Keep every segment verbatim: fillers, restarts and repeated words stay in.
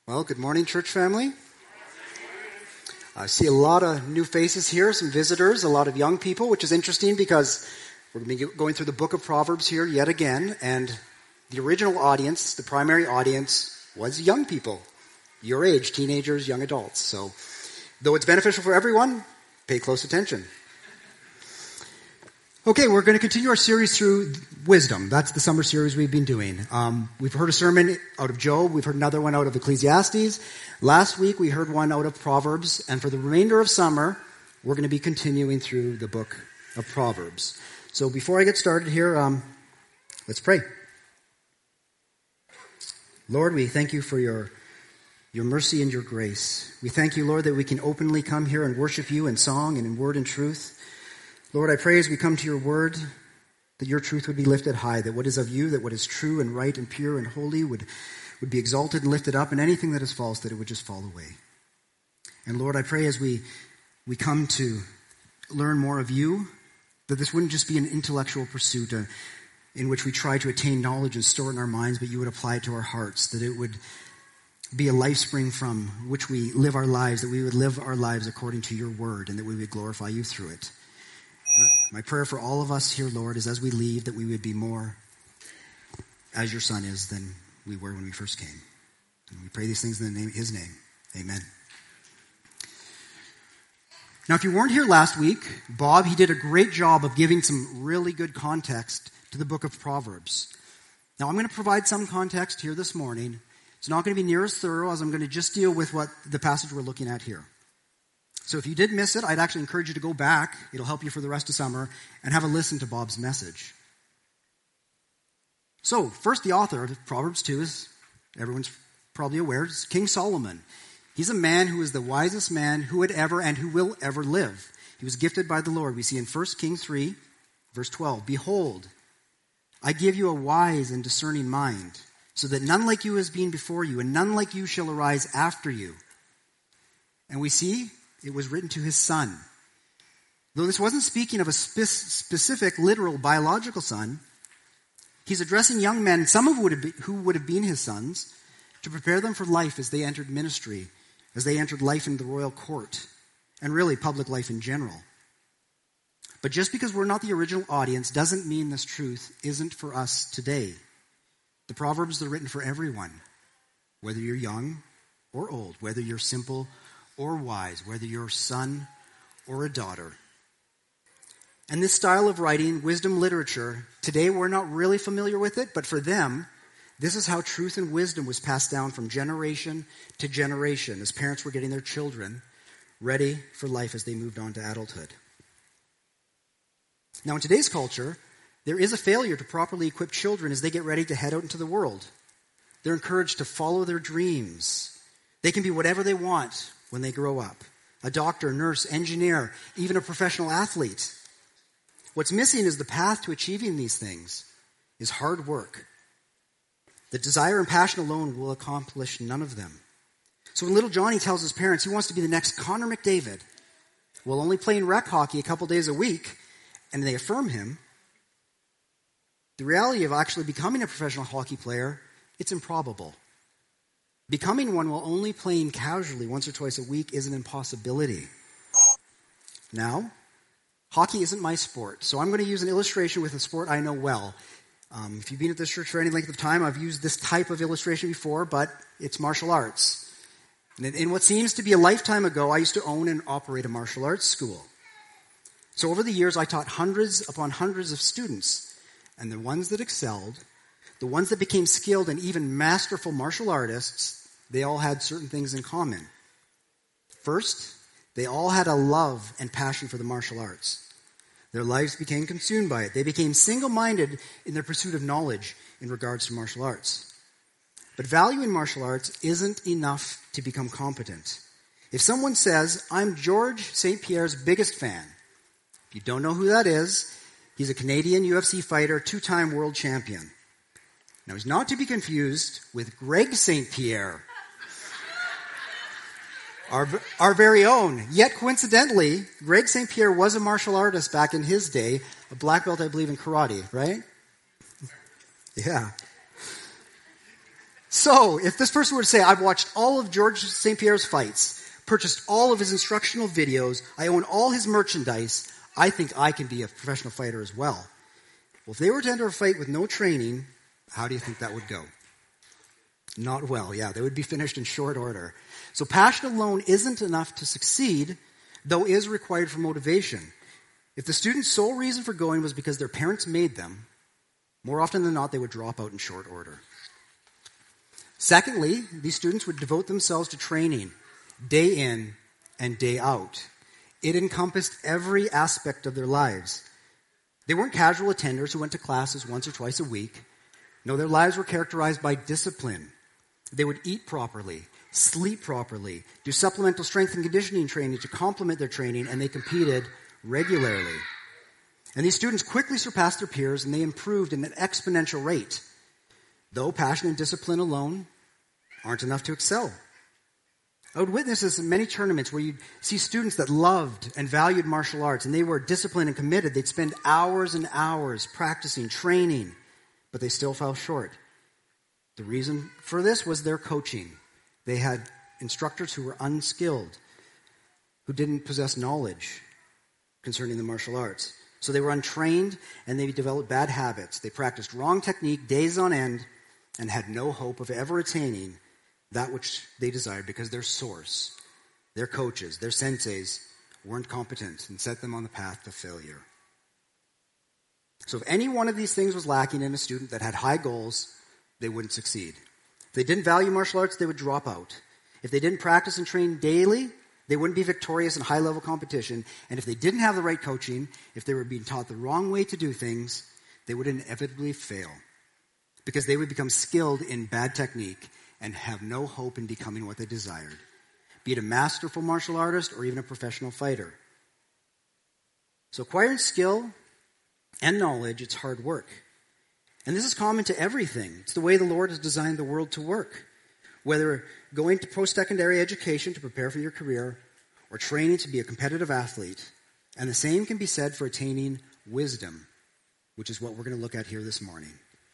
Well, good morning, church family. I see a lot of new faces here, some visitors, a lot of young people, which is interesting because we're going to be going through the book of Proverbs here yet again, and the original audience, the primary audience, was young people, your age, teenagers, young adults. So, though it's beneficial for everyone, pay close attention. Okay, we're going to continue our series through wisdom. That's the summer series we've been doing. Um, we've heard a sermon out of Job. We've heard another one out of Ecclesiastes. Last week we heard one out of Proverbs. And for the remainder of summer, we're going to be continuing through the book of Proverbs. So before I get started here, um, let's pray. Lord, we thank you for your, your mercy and your grace. We thank you, Lord, that we can openly come here and worship you in song and in word and truth. Lord, I pray as we come to your word that your truth would be lifted high, that what is of you, that what is true and right and pure and holy would, would be exalted and lifted up, and anything that is false, that it would just fall away. And Lord, I pray as we, we come to learn more of you, that this wouldn't just be an intellectual pursuit uh, in which we try to attain knowledge and store it in our minds, but you would apply it to our hearts, that it would be a life spring from which we live our lives, that we would live our lives according to your word, and that we would glorify you through it. My prayer for all of us here, Lord, is as we leave that we would be more as your Son is than we were when we first came. And we pray these things in the name, his name. Amen. Now, if you weren't here last week, Bob, he did a great job of giving some really good context to the book of Proverbs. Now, I'm going to provide some context here this morning. It's not going to be near as thorough as I'm going to just deal with what the passage we're looking at here. So if you did miss it, I'd actually encourage you to go back. It'll help you for the rest of summer and have a listen to Bob's message. So, first, the author of Proverbs two is, everyone's probably aware, is King Solomon. He's a man who is the wisest man who would ever and who will ever live. He was gifted by the Lord. We see in First Kings three, verse twelve, "Behold, I give you a wise and discerning mind, so that none like you has been before you, and none like you shall arise after you." And we see it was written to his son. Though this wasn't speaking of a spe- specific, literal, biological son, he's addressing young men, some of would have been, who would have been his sons, to prepare them for life as they entered ministry, as they entered life in the royal court, and really public life in general. But just because we're not the original audience doesn't mean this truth isn't for us today. The Proverbs are written for everyone, whether you're young or old, whether you're simple or wise, whether you're a son or a daughter. And this style of writing, wisdom literature, today we're not really familiar with it, but for them, this is how truth and wisdom was passed down from generation to generation as parents were getting their children ready for life as they moved on to adulthood. Now in today's culture, there is a failure to properly equip children as they get ready to head out into the world. They're encouraged to follow their dreams. They can be whatever they want when they grow up. A doctor, nurse, engineer, even a professional athlete. What's missing is the path to achieving these things is hard work. The desire and passion alone will accomplish none of them. So when little Johnny tells his parents he wants to be the next Connor McDavid, while only playing rec hockey a couple days a week, and they affirm him, the reality of actually becoming a professional hockey player, it's improbable. Becoming one while only playing casually once or twice a week is an impossibility. Now, hockey isn't my sport, so I'm going to use an illustration with a sport I know well. Um, if you've been at this church for any length of time, I've used this type of illustration before, but it's martial arts. And in what seems to be a lifetime ago, I used to own and operate a martial arts school. So over the years, I taught hundreds upon hundreds of students, and the ones that excelled, the ones that became skilled and even masterful martial artists, they all had certain things in common. First, they all had a love and passion for the martial arts. Their lives became consumed by it. They became single-minded in their pursuit of knowledge in regards to martial arts. But value in martial arts isn't enough to become competent. If someone says, "I'm George Saint Pierre's biggest fan," if you don't know who that is, he's a Canadian U F C fighter, two-time world champion. Now, he's not to be confused with Greg Saint Pierre, our, our very own. Yet, coincidentally, Greg Saint Pierre was a martial artist back in his day, a black belt, I believe, in karate, right? Yeah. So, if this person were to say, I've watched all of George Saint Pierre's fights, purchased all of his instructional videos, I own all his merchandise, I think I can be a professional fighter as well. Well, if they were to enter a fight with no training, how do you think that would go? Not well, yeah. They would be finished in short order. So passion alone isn't enough to succeed, though is required for motivation. If the student's sole reason for going was because their parents made them, more often than not, they would drop out in short order. Secondly, these students would devote themselves to training day in and day out. It encompassed every aspect of their lives. They weren't casual attenders who went to classes once or twice a week. No, their lives were characterized by discipline. They would eat properly, sleep properly, do supplemental strength and conditioning training to complement their training, and they competed regularly. And these students quickly surpassed their peers, and they improved at an exponential rate. Though passion and discipline alone aren't enough to excel. I would witness this in many tournaments where you'd see students that loved and valued martial arts, and they were disciplined and committed. They'd spend hours and hours practicing, training, but they still fell short. The reason for this was their coaching. They had instructors who were unskilled, who didn't possess knowledge concerning the martial arts. So they were untrained, and they developed bad habits. They practiced wrong technique days on end and had no hope of ever attaining that which they desired because their source, their coaches, their senseis weren't competent and set them on the path to failure. So if any one of these things was lacking in a student that had high goals, they wouldn't succeed. If they didn't value martial arts, they would drop out. If they didn't practice and train daily, they wouldn't be victorious in high-level competition. And if they didn't have the right coaching, if they were being taught the wrong way to do things, they would inevitably fail because they would become skilled in bad technique and have no hope in becoming what they desired, be it a masterful martial artist or even a professional fighter. So acquiring skill and knowledge, it's hard work. And this is common to everything. It's the way the Lord has designed the world to work. Whether going to post-secondary education to prepare for your career or training to be a competitive athlete. And the same can be said for attaining wisdom, which is what we're going to look at here this morning.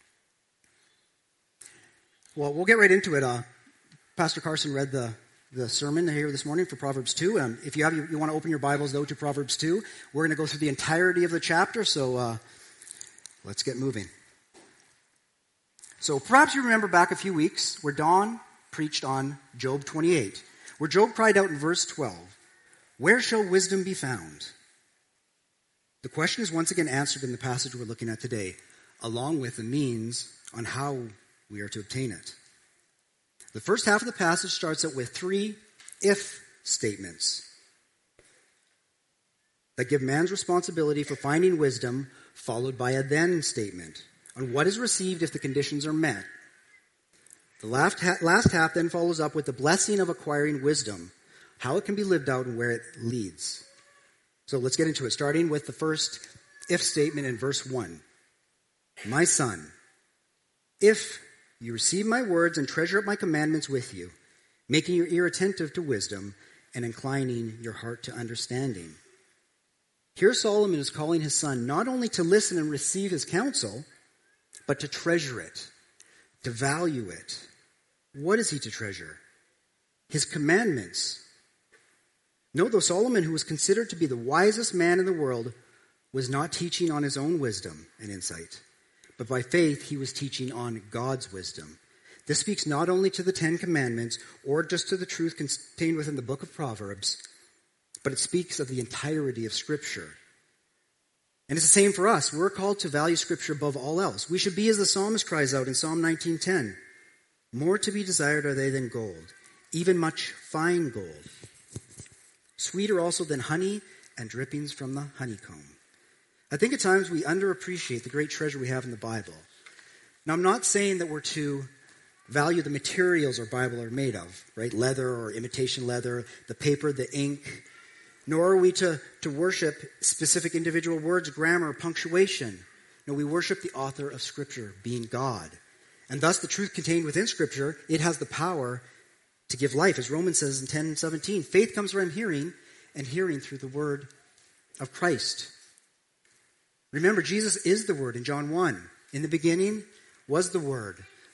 Well, we'll get right into it. Uh, Pastor Carson read the, the sermon here this morning for Proverbs two. Um, if you have, you, you want to open your Bibles, though, to Proverbs two. We're going to go through the entirety of the chapter, so uh, let's get moving. So perhaps you remember back a few weeks where Don preached on Job twenty-eight, where Job cried out in verse twelve, "Where shall wisdom be found?" The question is once again answered in the passage we're looking at today, along with the means on how we are to obtain it. The first half of the passage starts out with three if statements that give man's responsibility for finding wisdom, followed by a then statement on what is received if the conditions are met. The last, ha- last half then follows up with the blessing of acquiring wisdom, how it can be lived out and where it leads. So let's get into it, starting with the first if statement in verse one. My son, if you receive my words and treasure up my commandments with you, making your ear attentive to wisdom and inclining your heart to understanding. Here Solomon is calling his son not only to listen and receive his counsel, but to treasure it, to value it. What is he to treasure? His commandments. Note, though Solomon, who was considered to be the wisest man in the world, was not teaching on his own wisdom and insight, but by faith he was teaching on God's wisdom. This speaks not only to the Ten Commandments or just to the truth contained within the book of Proverbs, but it speaks of the entirety of Scripture. And it's the same for us. We're called to value Scripture above all else. We should be as the psalmist cries out in Psalm nineteen ten. More to be desired are they than gold, even much fine gold. Sweeter also than honey and drippings from the honeycomb. I think at times we underappreciate the great treasure we have in the Bible. Now, I'm not saying that we're to value the materials our Bible are made of, right? Leather or imitation leather, the paper, the ink. Nor are we to, to worship specific individual words, grammar, or punctuation. No, we worship the author of Scripture, being God. And thus the truth contained within Scripture, it has the power to give life. As Romans says in ten seventeen, faith comes from hearing, and hearing through the word of Christ. Remember, Jesus is the Word in John one. In the beginning was the Word.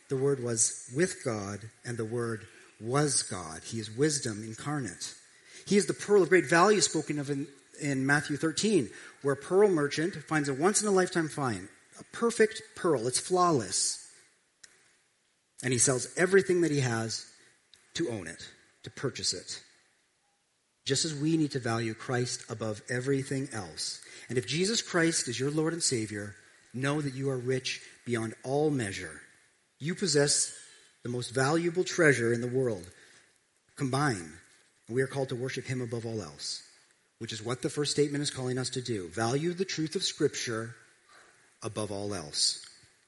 The Word was with God, and the Word was God. He is wisdom incarnate. He is the pearl of great value spoken of in, in Matthew thirteen, where a pearl merchant finds a once-in-a-lifetime find, a perfect pearl. It's flawless. And he sells everything that he has to own it, to purchase it. Just as we need to value Christ above everything else. And if Jesus Christ is your Lord and Savior, know that you are rich beyond all measure. You possess the most valuable treasure in the world combined. And we are called to worship him above all else, which is what the first statement is calling us to do. Value the truth of Scripture above all else.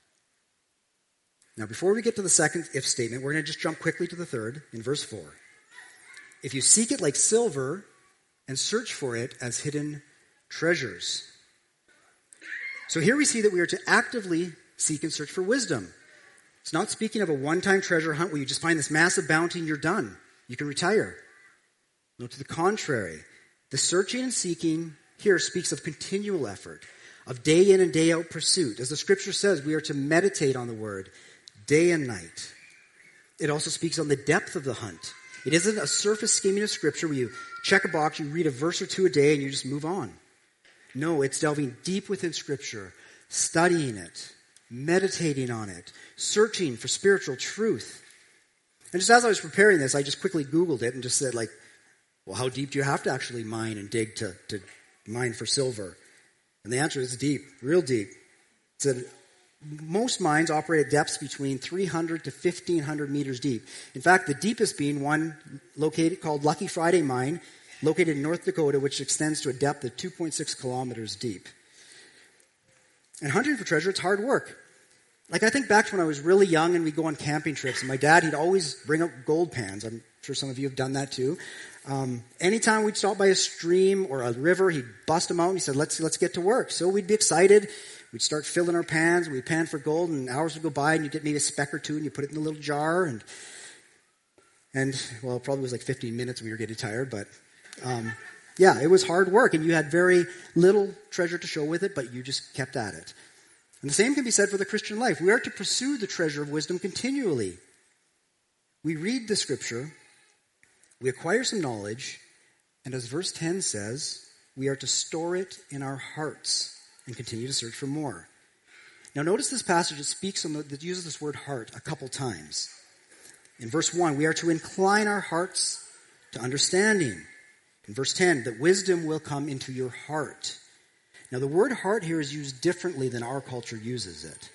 Now, before we get to the second if statement, we're going to just jump quickly to the third in verse four. If you seek it like silver and search for it as hidden treasures. So here we see that we are to actively seek and search for wisdom. It's not speaking of a one-time treasure hunt where you just find this massive bounty and you're done. You can retire. No, to the contrary. The searching and seeking here speaks of continual effort, of day in and day out pursuit. As the Scripture says, we are to meditate on the Word day and night. It also speaks on the depth of the hunt. It isn't a surface skimming of Scripture where you check a box, you read a verse or two a day, and you just move on. No, it's delving deep within Scripture, studying it, meditating on it, searching for spiritual truth. And just as I was preparing this, I just quickly Googled it and just said, like, well, how deep do you have to actually mine and dig to, to mine for silver? And the answer is deep, real deep. It said most mines operate at depths between three hundred to fifteen hundred meters deep. In fact, the deepest being one located called Lucky Friday Mine, located in North Dakota, which extends to a depth of two point six kilometers deep. And hunting for treasure, it's hard work. Like, I think back to when I was really young and we'd go on camping trips, and my dad, he'd always bring up gold pans. I'm sure some of you have done that too. Um, anytime we'd stop by a stream or a river, he'd bust them out and he said, let's let's get to work. So we'd be excited. We'd start filling our pans. We'd pan for gold, and hours would go by, and you'd get maybe a speck or two, and you put it in a little jar. And, and well, it probably was like fifteen minutes. We were getting tired, but um, yeah, it was hard work, and you had very little treasure to show with it, but you just kept at it. And the same can be said for the Christian life. We are to pursue the treasure of wisdom continually. We read the Scripture, we acquire some knowledge, and as verse ten says, we are to store it in our hearts and continue to search for more. Now notice this passage that speaks on the, that uses this word heart a couple times. In verse one, we are to incline our hearts to understanding. In verse ten, that wisdom will come into your heart. Now the word heart here is used differently than our culture uses it.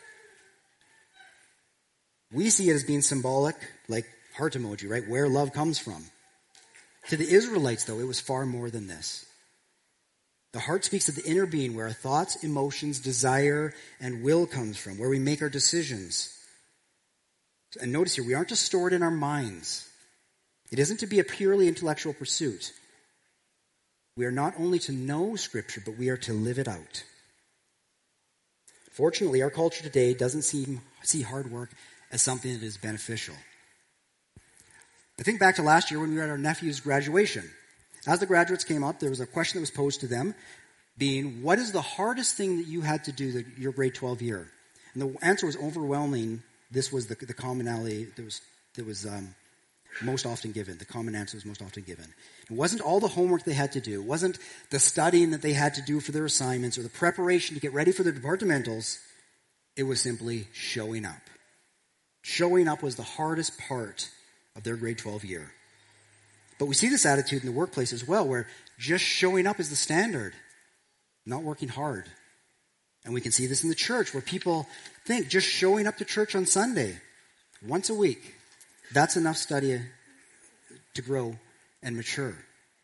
We see it as being symbolic, like heart emoji, right? Where love comes from. To the Israelites, though, it was far more than this. The heart speaks of the inner being, where our thoughts, emotions, desire, and will comes from, where we make our decisions. And notice here, we aren't just stored in our minds. It isn't to be a purely intellectual pursuit. We are not only to know Scripture, but we are to live it out. Fortunately, our culture today doesn't seem, see hard work as something that is beneficial. I think back to last year when we were at our nephew's graduation. As the graduates came up, there was a question that was posed to them, being, what is the hardest thing that you had to do the, your grade twelve year? And the answer was overwhelming. This was the, the commonality that was, that was um, most often given. The common answer was most often given. It wasn't all the homework they had to do. It wasn't the studying that they had to do for their assignments or the preparation to get ready for their departmentals. It was simply showing up. Showing up was the hardest part of their grade twelve year. But we see this attitude in the workplace as well, where just showing up is the standard, not working hard. And we can see this in the church, where people think just showing up to church on Sunday, once a week, that's enough study to grow and mature.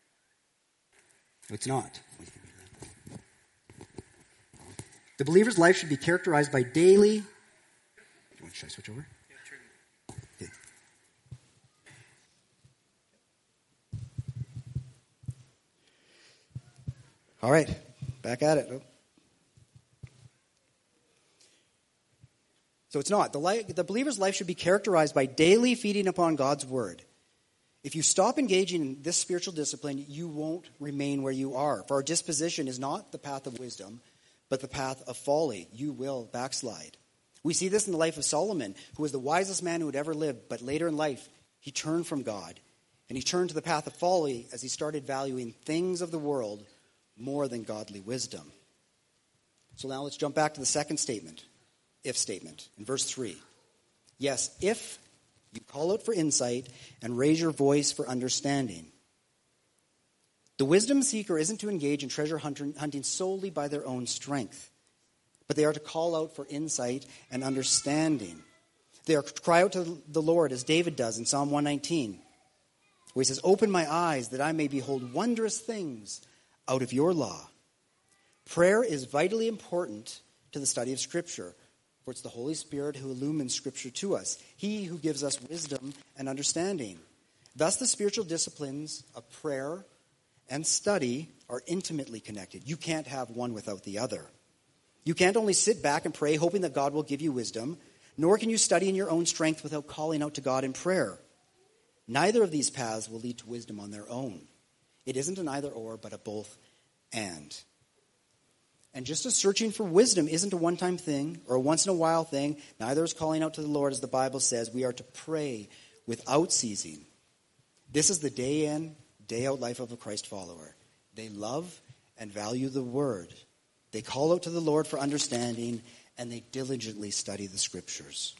It's not. The believer's life should be characterized by daily... Should I switch over? Okay. All right, back at it. Oh. So it's not. The, life, the believer's life should be characterized by daily feeding upon God's word. If you stop engaging in this spiritual discipline, you won't remain where you are. For our disposition is not the path of wisdom, but the path of folly. You will backslide. We see this in the life of Solomon, who was the wisest man who had ever lived, but later in life, he turned from God, and he turned to the path of folly as he started valuing things of the world more than godly wisdom. So now let's jump back to the second statement, if statement, in verse three. Yes, if you call out for insight and raise your voice for understanding. The wisdom seeker isn't to engage in treasure hunting solely by their own strength, but they are to call out for insight and understanding. They are to cry out to the Lord as David does in Psalm one nineteen, where he says, "Open my eyes that I may behold wondrous things out of your law." Prayer is vitally important to the study of Scripture, for it's the Holy Spirit who illumines Scripture to us, he who gives us wisdom and understanding. Thus, the spiritual disciplines of prayer and study are intimately connected. You can't have one without the other. You can't only sit back and pray hoping that God will give you wisdom, nor can you study in your own strength without calling out to God in prayer. Neither of these paths will lead to wisdom on their own. It isn't an either or, but a both and. And just as searching for wisdom isn't a one-time thing or a once-in-a-while thing, neither is calling out to the Lord, as the Bible says. We are to pray without ceasing. This is the day-in, day-out life of a Christ follower. They love and value the Word. They call out to the Lord for understanding, and they diligently study the Scriptures.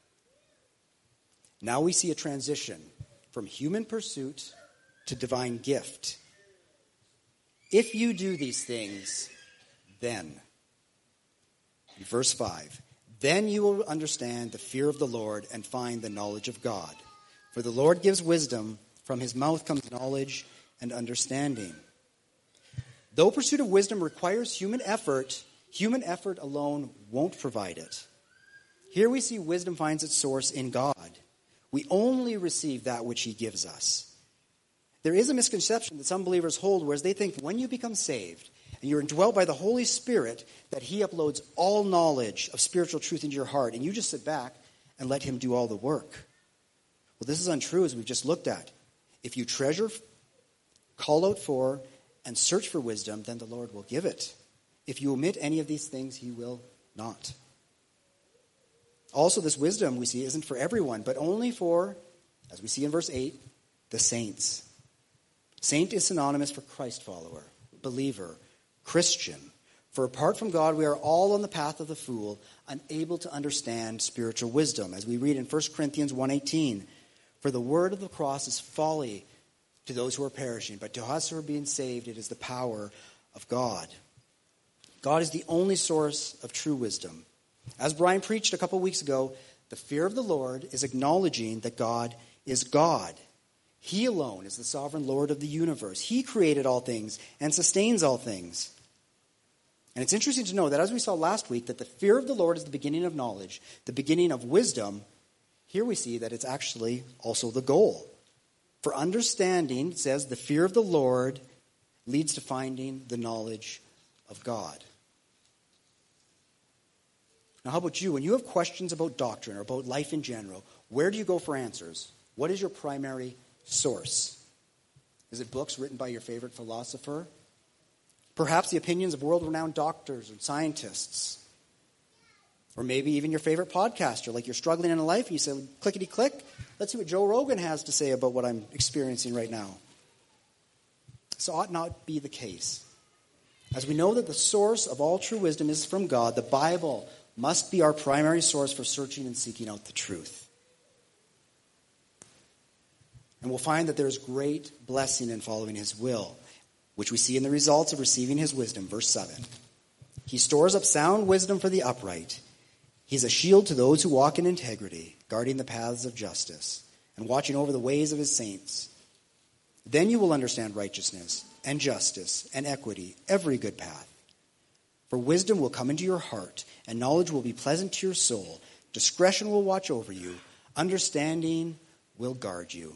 Now we see a transition from human pursuit to divine gift. If you do these things, then, in verse five, then you will understand the fear of the Lord and find the knowledge of God. For the Lord gives wisdom, from his mouth comes knowledge and understanding. Though pursuit of wisdom requires human effort, human effort alone won't provide it. Here we see wisdom finds its source in God. We only receive that which he gives us. There is a misconception that some believers hold, whereas they think when you become saved and you're indwelt by the Holy Spirit, that he uploads all knowledge of spiritual truth into your heart, and you just sit back and let him do all the work. Well, this is untrue, as we've just looked at. If you treasure, call out for, and search for wisdom, then the Lord will give it. If you omit any of these things, he will not. Also, this wisdom, we see, isn't for everyone, but only for, as we see in verse eight, the saints. Saint is synonymous for Christ follower, believer, Christian. For apart from God, we are all on the path of the fool, unable to understand spiritual wisdom. As we read in First Corinthians one eighteen, for the word of the cross is folly to those who are perishing, but to us who are being saved, it is the power of God. God is the only source of true wisdom. As Brian preached a couple weeks ago, the fear of the Lord is acknowledging that God is God. He alone is the sovereign Lord of the universe. He created all things and sustains all things. And it's interesting to know that, as we saw last week, that the fear of the Lord is the beginning of knowledge, the beginning of wisdom. Here we see that it's actually also the goal. For understanding, it says, the fear of the Lord leads to finding the knowledge of God. Now, how about you? When you have questions about doctrine or about life in general, where do you go for answers? What is your primary source? Is it books written by your favorite philosopher? Perhaps the opinions of world-renowned doctors and scientists? Or maybe even your favorite podcaster, like you're struggling in life and you say, clickety-click, let's see what Joe Rogan has to say about what I'm experiencing right now. This ought not be the case. As we know that the source of all true wisdom is from God, the Bible must be our primary source for searching and seeking out the truth. And we'll find that there's great blessing in following his will, which we see in the results of receiving his wisdom. Verse seven. He stores up sound wisdom for the upright. He's a shield to those who walk in integrity, guarding the paths of justice and watching over the ways of his saints. Then you will understand righteousness and justice and equity, every good path. For wisdom will come into your heart, and knowledge will be pleasant to your soul. Discretion will watch over you. Understanding will guard you.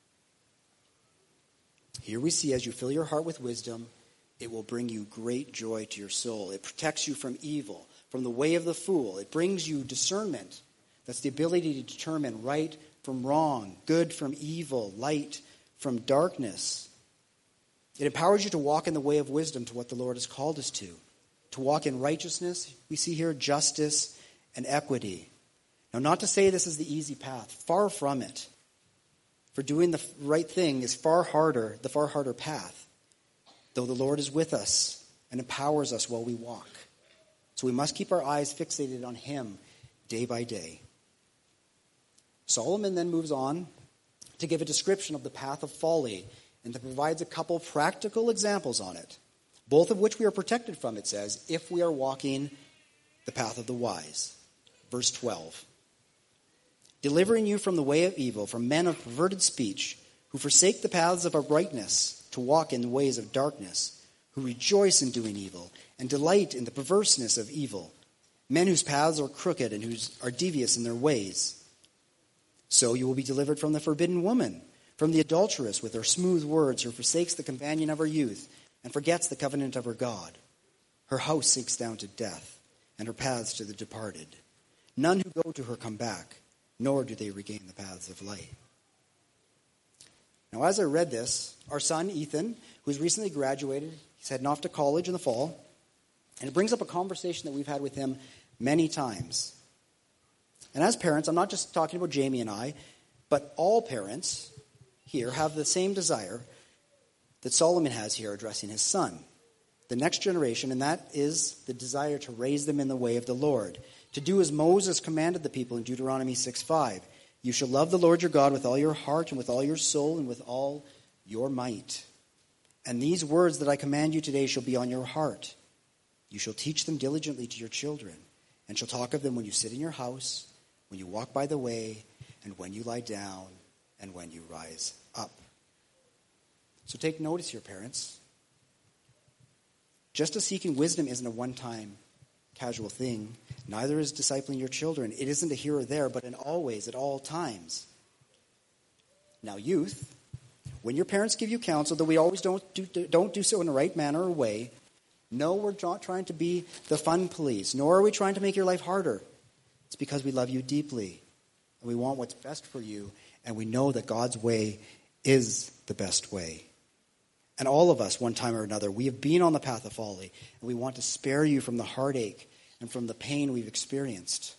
Here we see, as you fill your heart with wisdom, it will bring you great joy to your soul. It protects you from evil, from the way of the fool. It brings you discernment. That's the ability to determine right from wrong, good from evil, light from darkness. It empowers you to walk in the way of wisdom, to what the Lord has called us to. To walk in righteousness, we see here, justice and equity. Now, not to say this is the easy path. Far from it. For doing the right thing is far harder, the far harder path, though the Lord is with us and empowers us while we walk. So we must keep our eyes fixated on him day by day. Solomon then moves on to give a description of the path of folly and provides a couple practical examples on it, both of which we are protected from, it says, if we are walking the path of the wise. Verse twelve. Delivering you from the way of evil, from men of perverted speech, who forsake the paths of uprightness to walk in the ways of darkness, who rejoice in doing evil and delight in the perverseness of evil, men whose paths are crooked and who are devious in their ways. So you will be delivered from the forbidden woman, from the adulteress with her smooth words, who forsakes the companion of her youth and forgets the covenant of her God. Her house sinks down to death, and her paths to the departed. None who go to her come back, nor do they regain the paths of light. Now, as I read this, our son, Ethan, who has recently graduated, he's heading off to college in the fall, and it brings up a conversation that we've had with him many times. And as parents, I'm not just talking about Jamie and I, but all parents here have the same desire that Solomon has here addressing his son, the next generation, and that is the desire to raise them in the way of the Lord, to do as Moses commanded the people in Deuteronomy six five. You shall love the Lord your God with all your heart and with all your soul and with all your might. And these words that I command you today shall be on your heart. You shall teach them diligently to your children, and shall talk of them when you sit in your house, when you walk by the way, and when you lie down, and when you rise up. So take notice here, parents. Just as seeking wisdom isn't a one-time casual thing, neither is discipling your children. It isn't a here or there, but an always, at all times. Now, youth, when your parents give you counsel, though we always don't do, don't do so in the right manner or way, no, we're not trying to be the fun police, nor are we trying to make your life harder. It's because we love you deeply, and we want what's best for you, and we know that God's way is the best way. And all of us, one time or another, we have been on the path of folly, and we want to spare you from the heartache and from the pain we've experienced.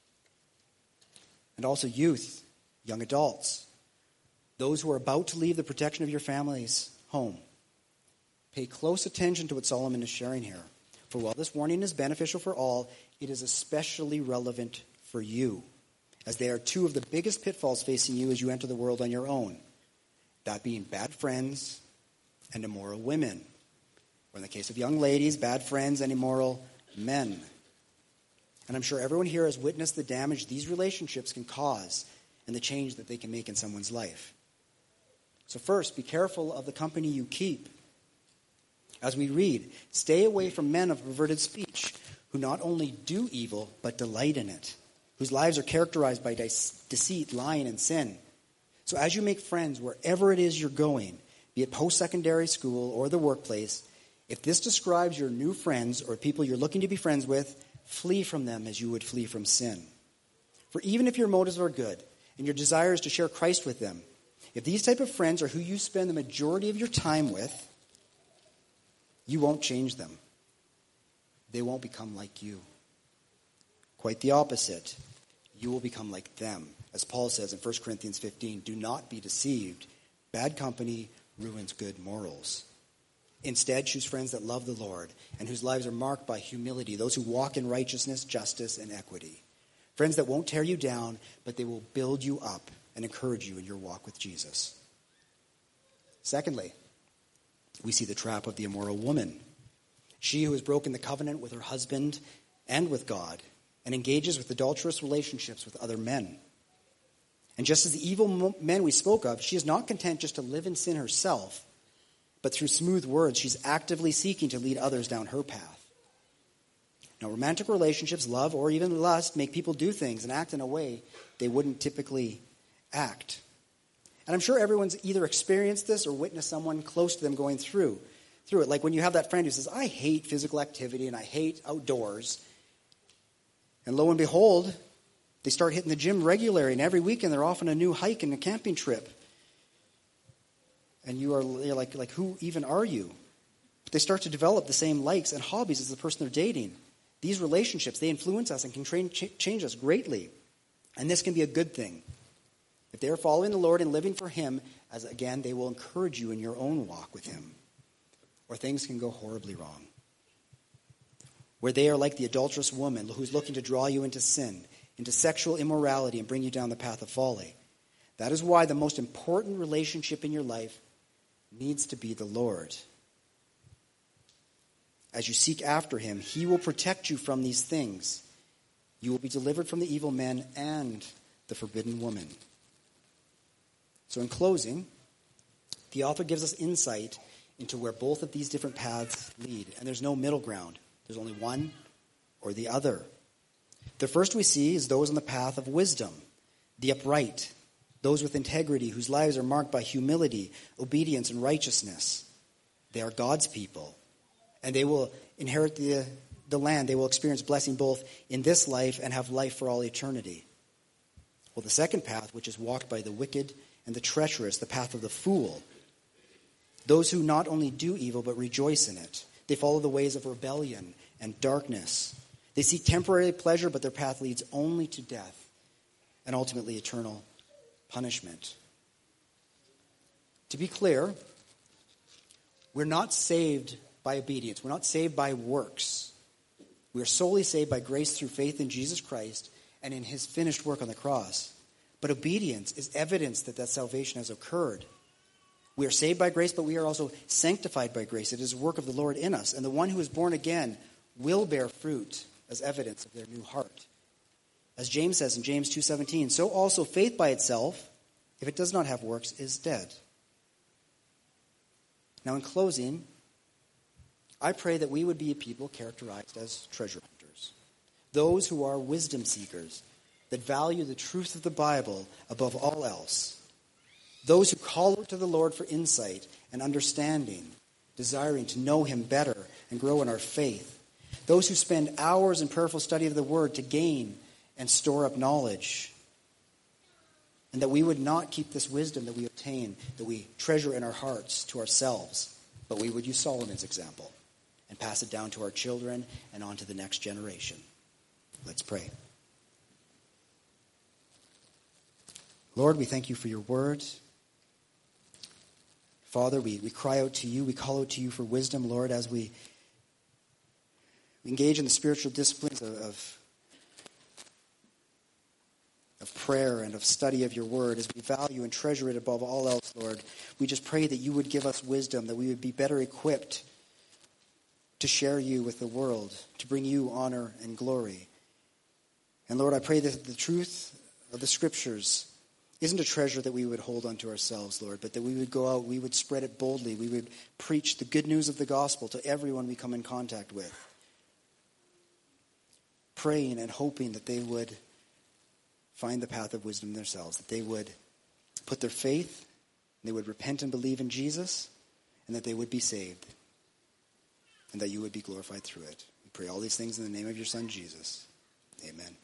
And also youth, young adults, those who are about to leave the protection of your family's home. Pay close attention to what Solomon is sharing here. For while this warning is beneficial for all, it is especially relevant for you, as they are two of the biggest pitfalls facing you as you enter the world on your own. That being bad friends and immoral women. Or in the case of young ladies, bad friends and immoral men. And I'm sure everyone here has witnessed the damage these relationships can cause and the change that they can make in someone's life. So first, be careful of the company you keep. As we read, stay away from men of perverted speech, who not only do evil, but delight in it, whose lives are characterized by deceit, lying, and sin. So as you make friends wherever it is you're going, be it post-secondary school or the workplace, if this describes your new friends or people you're looking to be friends with, flee from them as you would flee from sin. For even if your motives are good and your desire is to share Christ with them, if these type of friends are who you spend the majority of your time with, you won't change them. They won't become like you. Quite the opposite. You will become like them. As Paul says in First Corinthians fifteen, do not be deceived. Bad company ruins good morals. Instead, choose friends that love the Lord and whose lives are marked by humility, those who walk in righteousness, justice, and equity. Friends that won't tear you down, but they will build you up and encourage you in your walk with Jesus. Secondly, we see the trap of the immoral woman. She who has broken the covenant with her husband and with God and engages with adulterous relationships with other men. And just as the evil men we spoke of, she is not content just to live in sin herself, but through smooth words, she's actively seeking to lead others down her path. Now, romantic relationships, love, or even lust make people do things and act in a way they wouldn't typically act. And I'm sure everyone's either experienced this or witnessed someone close to them going through, through it. Like when you have that friend who says, I hate physical activity and I hate outdoors. And lo and behold, they start hitting the gym regularly, and every weekend they're off on a new hike and a camping trip. And you are you're like, like, who even are you? But they start to develop the same likes and hobbies as the person they're dating. These relationships, they influence us and can train, ch- change us greatly. And this can be a good thing. If they are following the Lord and living for him, as again, they will encourage you in your own walk with him. Or things can go horribly wrong. Where they are like the adulterous woman who's looking to draw you into sin, into sexual immorality, and bring you down the path of folly. That is why the most important relationship in your life needs to be the Lord. As you seek after him, he will protect you from these things. You will be delivered from the evil men and the forbidden woman. So in closing, the author gives us insight into where both of these different paths lead. And there's no middle ground. There's only one or the other. The first we see is those on the path of wisdom, the upright, those with integrity, whose lives are marked by humility, obedience, and righteousness. They are God's people, and they will inherit the, the land. They will experience blessing both in this life and have life for all eternity. Well, the second path, which is walked by the wicked and the treacherous, the path of the fool, those who not only do evil but rejoice in it. They follow the ways of rebellion and darkness. They seek temporary pleasure, but their path leads only to death and ultimately eternal punishment. To be clear, we're not saved by obedience. We're not saved by works. We are solely saved by grace through faith in Jesus Christ and in his finished work on the cross. But obedience is evidence that that salvation has occurred. We are saved by grace, but we are also sanctified by grace. It is a work of the Lord in us. And the one who is born again will bear fruit as evidence of their new heart. As James says in James two seventeen, so also faith by itself, if it does not have works, is dead. Now in closing, I pray that we would be a people characterized as treasure hunters. Those who are wisdom seekers, that value the truth of the Bible above all else. Those who call out to the Lord for insight and understanding, desiring to know him better and grow in our faith. Those who spend hours in prayerful study of the word to gain and store up knowledge. And that we would not keep this wisdom that we obtain, that we treasure in our hearts to ourselves, but we would use Solomon's example and pass it down to our children and on to the next generation. Let's pray. Lord, we thank you for your word. Father, we, we cry out to you, we call out to you for wisdom, Lord, as we, we engage in the spiritual disciplines of, of, of prayer and of study of your word, as we value and treasure it above all else, Lord. We just pray that you would give us wisdom, that we would be better equipped to share you with the world, to bring you honor and glory. And Lord, I pray that the truth of the scriptures isn't a treasure that we would hold unto ourselves, Lord, but that we would go out, we would spread it boldly, we would preach the good news of the gospel to everyone we come in contact with, praying and hoping that they would find the path of wisdom themselves, that they would put their faith, they would repent and believe in Jesus, and that they would be saved, and that you would be glorified through it. We pray all these things in the name of your Son, Jesus. Amen.